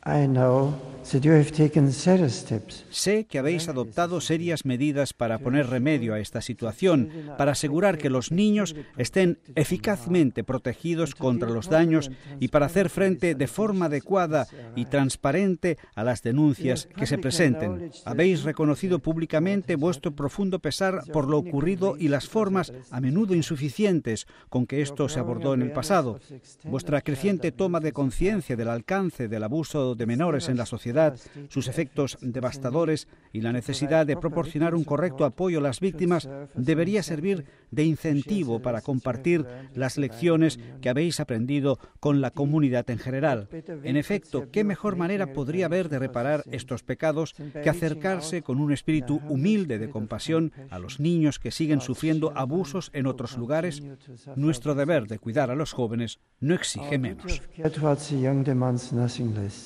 Sé que habéis adoptado serias medidas para poner remedio a esta situación, para asegurar que los niños estén eficazmente protegidos contra los daños y para hacer frente de forma adecuada y transparente a las denuncias que se presenten. Habéis reconocido públicamente vuestro profundo pesar por lo ocurrido y las formas, a menudo insuficientes, con que esto se abordó en el pasado. Vuestra creciente toma de conciencia del alcance del abuso de menores en la sociedad, sus efectos devastadores y la necesidad de proporcionar un correcto apoyo a las víctimas debería servir de incentivo para compartir las lecciones que habéis aprendido con la comunidad en general. En efecto, ¿qué mejor manera podría haber de reparar estos pecados que acercarse con un espíritu humilde de compasión a los niños que siguen sufriendo abusos en otros lugares? Nuestro deber de cuidar a los jóvenes no exige menos.